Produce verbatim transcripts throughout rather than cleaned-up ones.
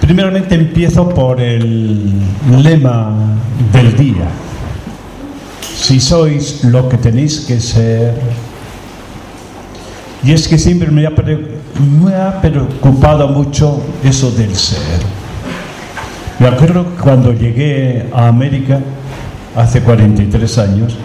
Primeramente empiezo por el lema del día. Si sois lo que tenéis que ser. Y es que siempre me ha, me ha preocupado mucho eso del ser. Me acuerdo que cuando llegué a América, hace cuarenta y tres años,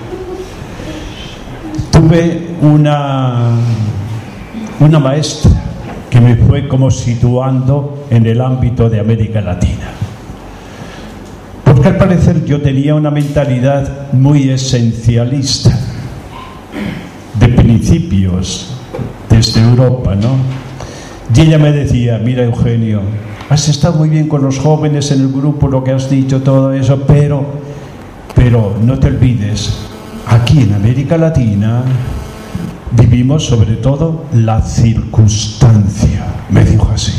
tuve una, una maestra que me fue como situando en el ámbito de América Latina. Porque al parecer yo tenía una mentalidad muy esencialista, de principios, desde Europa, ¿no? Y ella me decía: mira, Eugenio, has estado muy bien con los jóvenes en el grupo, lo que has dicho, todo eso, pero, pero no te olvides, aquí en América Latina vivimos sobre todo la circunstancia, me dijo así.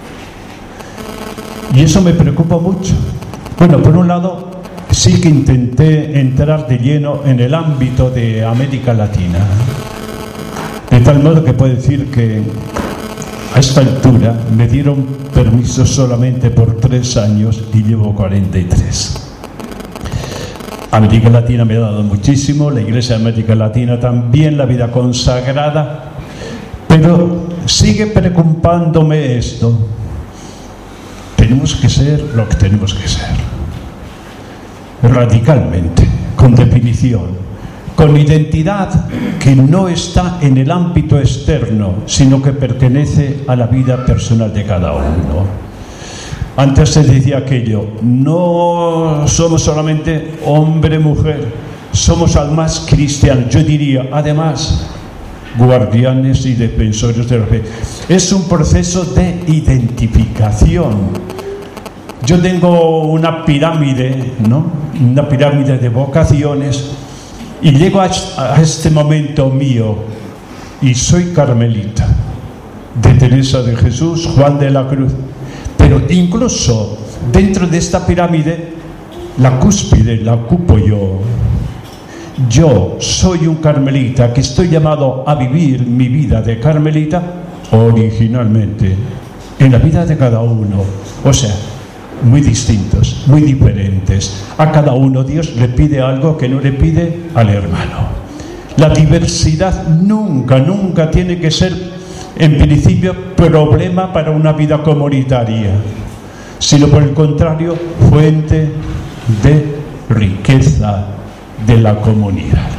Y eso me preocupa mucho. Bueno, por un lado, sí que intenté entrar de lleno en el ámbito de América Latina, de tal modo que puedo decir que a esta altura me dieron permiso solamente por tres años y llevo cuarenta y tres. América Latina me ha dado muchísimo, la Iglesia de América Latina también, la vida consagrada, pero sigue preocupándome esto. Tenemos que ser lo que tenemos que ser, radicalmente, con definición, con identidad que no está en el ámbito externo, sino que pertenece a la vida personal de cada uno. Antes se decía aquello: no somos solamente hombre, mujer, somos además cristianos. Yo diría, además, guardianes y defensores de la fe. Es un proceso de identificación. Yo tengo una pirámide, ¿no? Una pirámide de vocaciones, y llego a este momento mío y soy carmelita, de Teresa de Jesús, Juan de la Cruz. Pero incluso dentro de esta pirámide, la cúspide la ocupo yo. Yo soy un carmelita que estoy llamado a vivir mi vida de carmelita originalmente, en la vida de cada uno. O sea, muy distintos, muy diferentes. A cada uno Dios le pide algo que no le pide al hermano. La diversidad nunca, nunca tiene que ser, en principio, problema para una vida comunitaria, sino por el contrario, fuente de riqueza de la comunidad.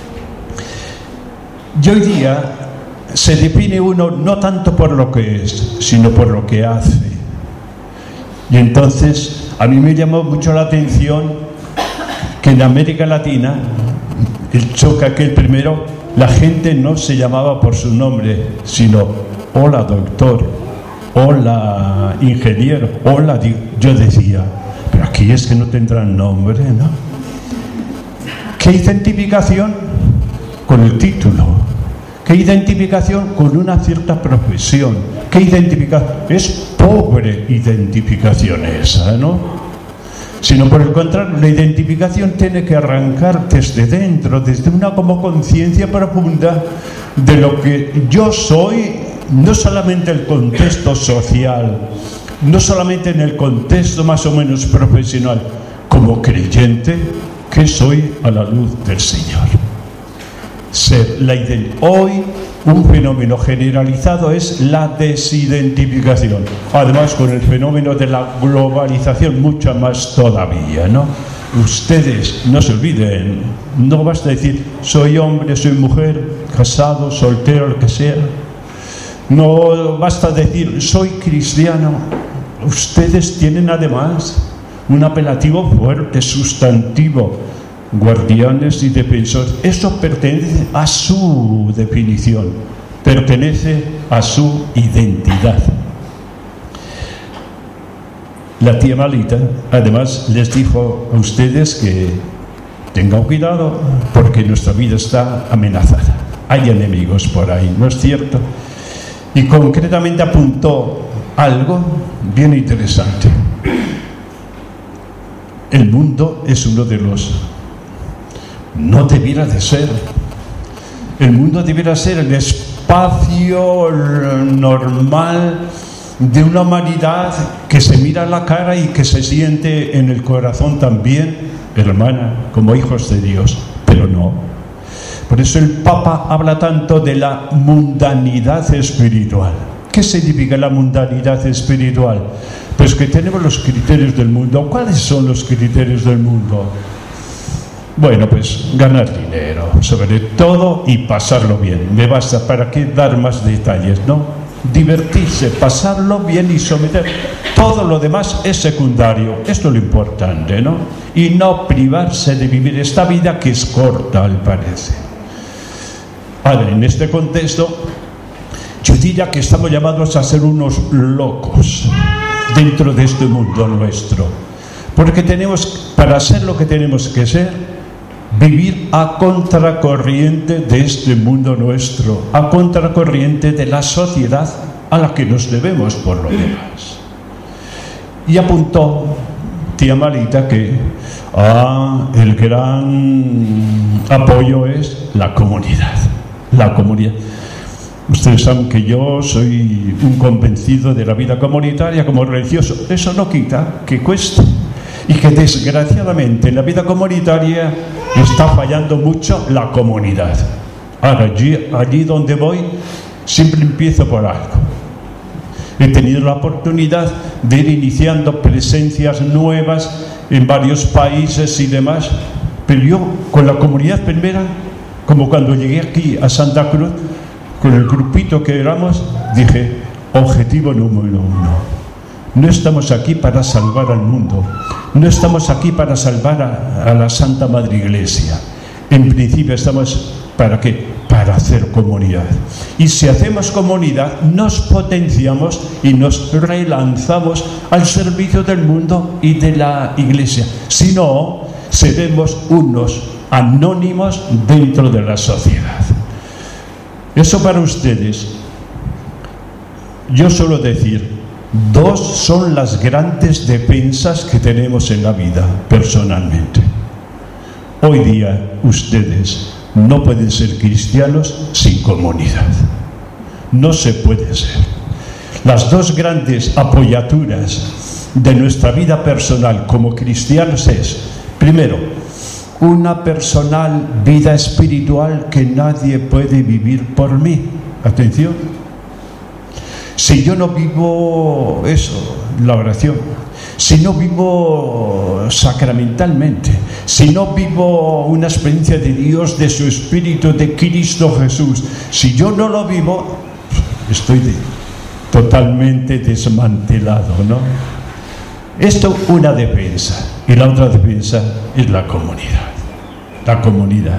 Y hoy día se define uno no tanto por lo que es, sino por lo que hace. Y entonces a mí me llamó mucho la atención que en América Latina, el choque aquel primero, la gente no se llamaba por su nombre, sino hola doctor, hola ingeniero, hola. Yo decía, pero aquí es que no tendrán nombre, ¿no? ¿Qué identificación? Con el título. ¿Qué identificación? Con una cierta profesión. ¿Qué identificación? Es pobre identificación esa, ¿no? Sino por el contrario, la identificación tiene que arrancar desde dentro, desde una como conciencia profunda de lo que yo soy, no solamente el contexto social, no solamente en el contexto más o menos profesional, como creyente que soy a la luz del Señor. Ser la ident- Hoy un fenómeno generalizado es la desidentificación, además con el fenómeno de la globalización mucho más todavía, ¿no? Ustedes no se olviden, no basta decir soy hombre, soy mujer, casado, soltero, lo que sea, no basta decir soy cristiano. Ustedes tienen además un apelativo fuerte, sustantivo: guardianes y defensores. Eso pertenece a su definición, pertenece a su identidad. La tía Malita además les dijo a ustedes que tengan cuidado porque nuestra vida está amenazada, hay enemigos por ahí, ¿no es cierto? Y concretamente apuntó algo bien interesante: el mundo es uno de los... No debiera de ser. El mundo debiera ser el espacio normal de una humanidad que se mira a la cara y que se siente en el corazón también hermana, como hijos de Dios, pero no. Por eso el Papa habla tanto de la mundanidad espiritual. ¿Qué significa la mundanidad espiritual? Pues que tenemos los criterios del mundo. ¿Cuáles son los criterios del mundo? Bueno, pues ganar dinero, sobre todo, y pasarlo bien. Me basta, ¿para qué dar más detalles, no? Divertirse, pasarlo bien y someter. Todo lo demás es secundario. Esto es lo importante, ¿no? Y no privarse de vivir esta vida que es corta, al parecer. Ahora, en este contexto, yo diría que estamos llamados a ser unos locos dentro de este mundo nuestro. Porque tenemos, para ser lo que tenemos que ser, vivir a contracorriente de este mundo nuestro, a contracorriente de la sociedad a la que nos debemos por lo demás. Y apuntó tía Marita que ah, el gran apoyo es la comunidad, la comunidad. Ustedes saben que yo soy un convencido de la vida comunitaria como religioso. Eso no quita que cueste. Y que desgraciadamente en la vida comunitaria está fallando mucho la comunidad. Ahora, allí, allí donde voy, siempre empiezo por algo. He tenido la oportunidad de ir iniciando presencias nuevas en varios países y demás, pero yo con la comunidad primera, como cuando llegué aquí a Santa Cruz, con el grupito que éramos, dije, objetivo número uno. No estamos aquí para salvar al mundo, no estamos aquí para salvar a, a la Santa Madre Iglesia. En principio estamos ¿para qué? Para hacer comunidad. Y si hacemos comunidad, nos potenciamos y nos relanzamos al servicio del mundo y de la Iglesia. Si no, seremos unos anónimos dentro de la sociedad. Eso para ustedes. Yo suelo decir, dos son las grandes defensas que tenemos en la vida, personalmente. Hoy día, ustedes no pueden ser cristianos sin comunidad. No se puede ser. Las dos grandes apoyaturas de nuestra vida personal como cristianos es, primero, una personal vida espiritual que nadie puede vivir por mí. Atención. Si yo no vivo eso, la oración, si no vivo sacramentalmente, si no vivo una experiencia de Dios, de su Espíritu, de Cristo Jesús, si yo no lo vivo, estoy de, totalmente desmantelado, ¿no? Esto una defensa, y la otra defensa es la comunidad, la comunidad.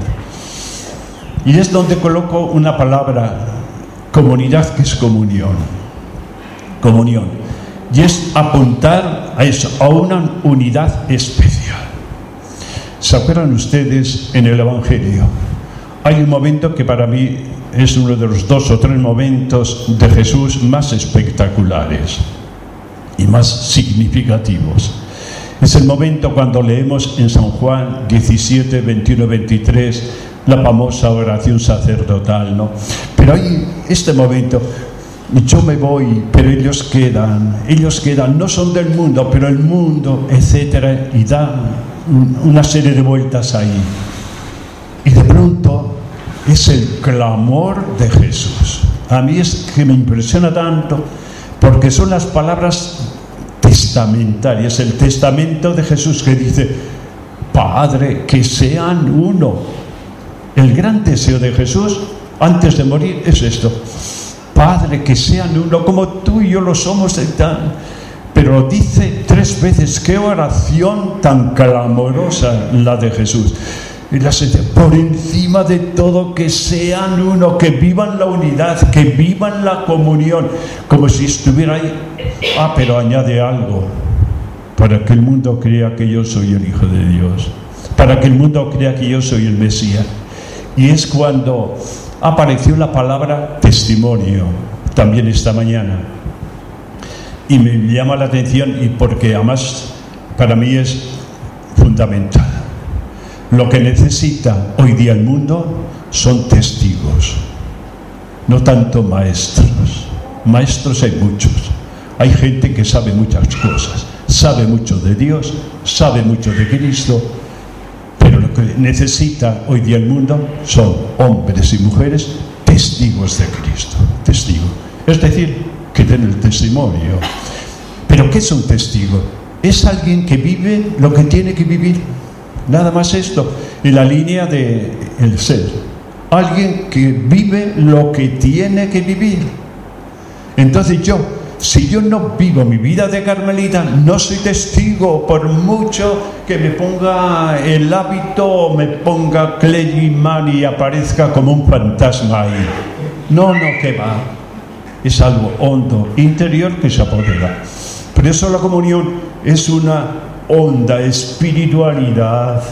Y es donde coloco una palabra, comunidad, que es comunión. Comunión, y es apuntar a eso, a una unidad especial. ¿Se acuerdan ustedes en el Evangelio? Hay un momento que para mí es uno de los dos o tres momentos de Jesús más espectaculares y más significativos. Es el momento cuando leemos en San Juan diecisiete, veintiuno, veintitrés la famosa oración sacerdotal, ¿no? Pero hay este momento. Yo me voy, pero ellos quedan, ellos quedan, no son del mundo, pero el mundo, etcétera, y da una serie de vueltas ahí. Y de pronto es el clamor de Jesús. A mí es que me impresiona tanto, porque son las palabras testamentarias, el testamento de Jesús que dice, Padre, que sean uno. El gran deseo de Jesús, antes de morir, es esto. Padre, que sean uno, como tú y yo lo somos, tan... pero dice tres veces, qué oración tan clamorosa la de Jesús. Y la por encima de todo, que sean uno, que vivan la unidad, que vivan la comunión, como si estuviera ahí. Ah, pero añade algo, para que el mundo crea que yo soy el Hijo de Dios, para que el mundo crea que yo soy el Mesías. Y es cuando apareció la palabra testimonio, también esta mañana. Y me llama la atención, y porque además para mí es fundamental. Lo que necesita hoy día el mundo son testigos, no tanto maestros. Maestros hay muchos. Hay gente que sabe muchas cosas, sabe mucho de Dios, sabe mucho de Cristo, pero lo que necesita hoy día el mundo son hombres y mujeres testigos de Cristo, testigos. Es decir, que den el testimonio. ¿Pero qué es un testigo? Es alguien que vive lo que tiene que vivir. Nada más esto, en la línea de el ser. Alguien que vive lo que tiene que vivir. Entonces yo, si yo no vivo mi vida de carmelita, no soy testigo, por mucho que me ponga el hábito, me ponga clergyman y aparezca como un fantasma ahí. No, no, que va. Es algo hondo, interior, que se apodera. Por eso la comunión es una honda espiritualidad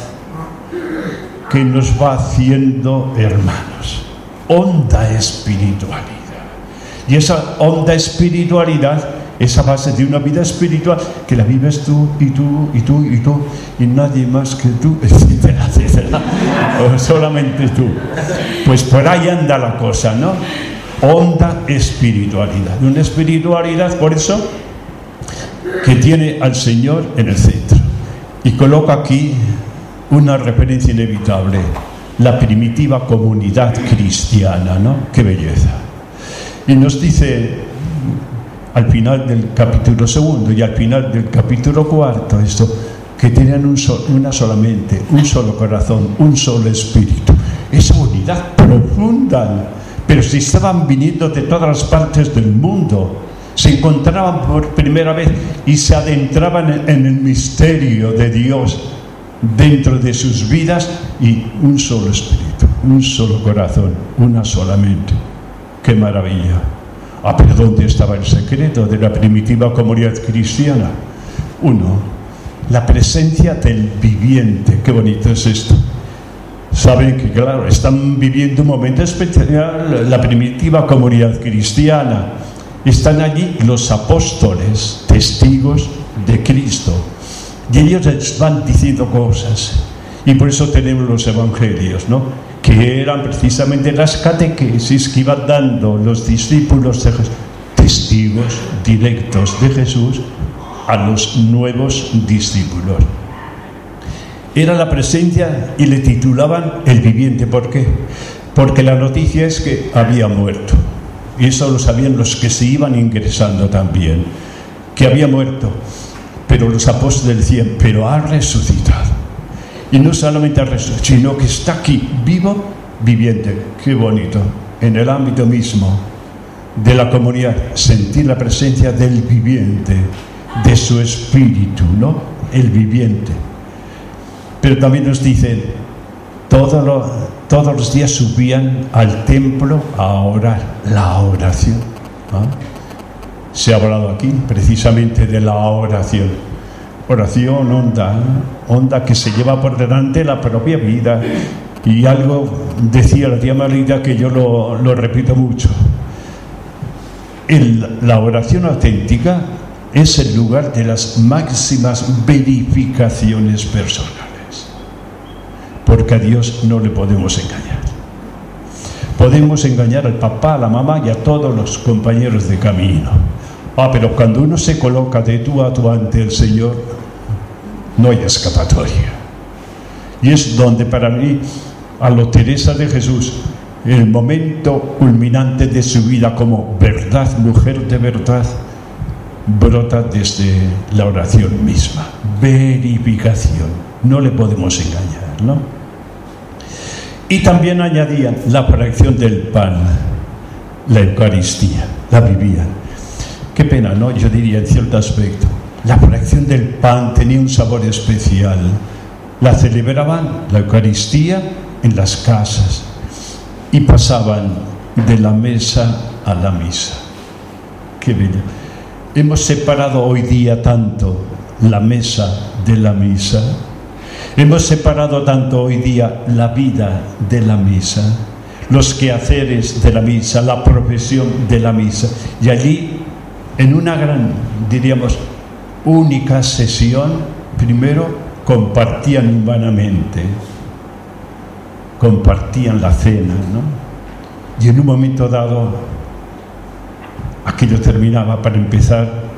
que nos va haciendo hermanos. Honda espiritualidad. Y esa honda espiritualidad es a base de una vida espiritual que la vives tú y tú y tú y tú y nadie más que tú, etcétera, etcétera. O solamente tú. Pues por ahí anda la cosa, ¿no? Honda espiritualidad. Una espiritualidad, por eso, que tiene al Señor en el centro. Y coloca aquí una referencia inevitable: la primitiva comunidad cristiana, ¿no? ¡Qué belleza! Y nos dice al final del capítulo segundo y al final del capítulo cuarto esto, que tenían un so, una sola mente, un solo corazón, un solo espíritu. Esa unidad profunda. Pero si estaban viniendo de todas las partes del mundo, se encontraban por primera vez y se adentraban en, en el misterio de Dios dentro de sus vidas, y un solo espíritu, un solo corazón, una sola mente. ¡Qué maravilla! Ah, pero ¿dónde estaba el secreto de la primitiva comunidad cristiana? Uno, la presencia del viviente. ¡Qué bonito es esto! Saben que, claro, están viviendo un momento especial la primitiva comunidad cristiana. Están allí los apóstoles, testigos de Cristo, y ellos les van diciendo cosas. Y por eso tenemos los evangelios, ¿no? Que eran precisamente las catequesis que iban dando los discípulos de Jesús, testigos directos de Jesús a los nuevos discípulos. Era la presencia, y le titulaban el viviente. ¿Por qué? Porque la noticia es que había muerto, y eso lo sabían los que se iban ingresando también, que había muerto. Pero los apóstoles decían: pero ha resucitado. Y no solamente ha resucitado, sino que está aquí, vivo, viviente. ¡Qué bonito! En el ámbito mismo de la comunidad, sentir la presencia del viviente, de su espíritu, ¿no? El viviente. Pero también nos dicen, todo lo, todos los días subían al templo a orar. La oración, ¿no? Se ha hablado aquí precisamente de la oración. Oración honda, ¿no? Honda que se lleva por delante la propia vida. Y algo decía la tía Marita que yo lo, lo repito mucho. El, la oración auténtica es el lugar de las máximas verificaciones personales. Porque a Dios no le podemos engañar. Podemos engañar al papá, a la mamá y a todos los compañeros de camino. Ah, pero cuando uno se coloca de tú a tú ante el Señor, no hay escapatoria. Y es donde para mí, a lo Teresa de Jesús, el momento culminante de su vida como verdad, mujer de verdad, brota desde la oración misma. Verificación. No le podemos engañar, ¿no? Y también añadían la fracción del pan, la Eucaristía, la vivían. Qué pena, ¿no? Yo diría en cierto aspecto. La fracción del pan tenía un sabor especial. La celebraban, la Eucaristía, en las casas. Y pasaban de la mesa a la misa. Qué bello. Hemos separado hoy día tanto la mesa de la misa. Hemos separado tanto hoy día la vida de la misa, los quehaceres de la misa, la profesión de la misa. Y allí, en una gran, diríamos, única sesión, primero compartían humanamente, compartían la cena, ¿no? Y en un momento dado, aquello terminaba para empezar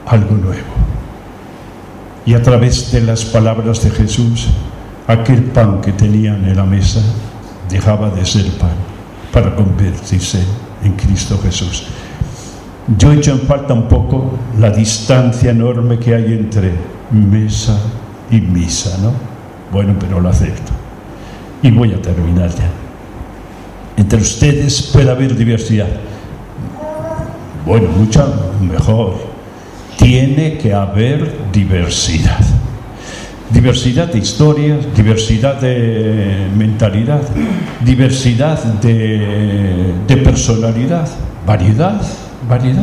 algo nuevo. Y a través de las palabras de Jesús, aquel pan que tenían en la mesa dejaba de ser pan para convertirse en Cristo Jesús. Yo he hecho en falta un poco la distancia enorme que hay entre mesa y misa, ¿no? Bueno, pero lo acepto. Y voy a terminar ya. Entre ustedes puede haber diversidad. Bueno, mucha mejor. Tiene que haber diversidad. Diversidad de historias, diversidad de mentalidad, diversidad de, de personalidad, variedad, variedad.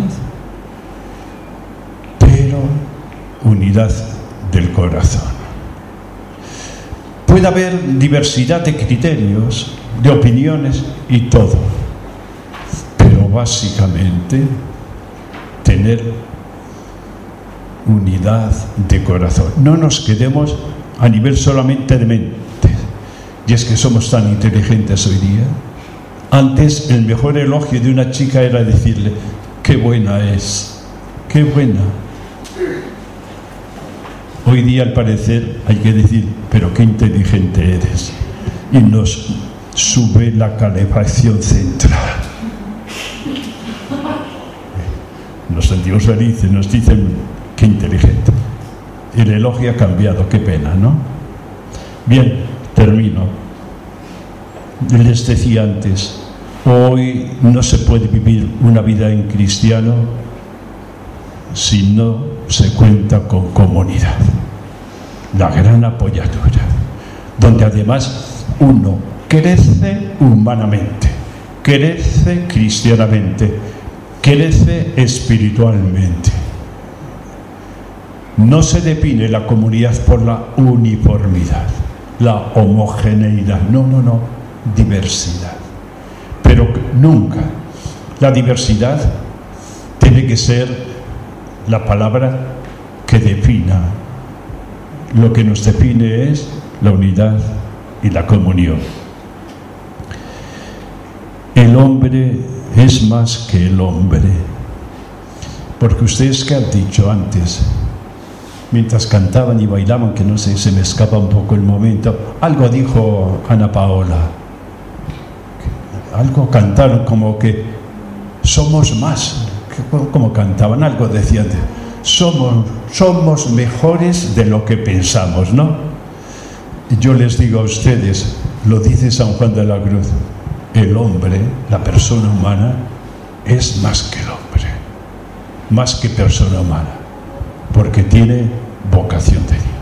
Pero unidad del corazón. Puede haber diversidad de criterios, de opiniones y todo, pero básicamente tener unidad de corazón. No nos quedemos a nivel solamente de mente, y es que somos tan inteligentes hoy día. Antes el mejor elogio de una chica era decirle: qué buena es, qué buena. Hoy día, al parecer, hay que decir: pero qué inteligente eres, y nos sube la calefacción central. Nos sentimos felices, nos dicen: qué inteligente. El elogio ha cambiado, qué pena, ¿no? Bien, termino. Les decía antes, hoy no se puede vivir una vida en cristiano si no se cuenta con comunidad, la gran apoyadura, donde además uno crece humanamente, crece cristianamente, crece espiritualmente. No se define la comunidad por la uniformidad, la homogeneidad, no, no, no, diversidad. Pero nunca la diversidad tiene que ser la palabra que defina. Lo que nos define es la unidad y la comunión. El hombre es más que el hombre, porque ustedes que han dicho antes, mientras cantaban y bailaban, que no sé, se me escapa un poco el momento, algo dijo Ana Paola, algo cantaron como que somos más, como cantaban, algo decían, somos, somos mejores de lo que pensamos, ¿no? Y yo les digo a ustedes, lo dice San Juan de la Cruz, el hombre, la persona humana, es más que el hombre, más que persona humana, porque tiene vocación de Dios.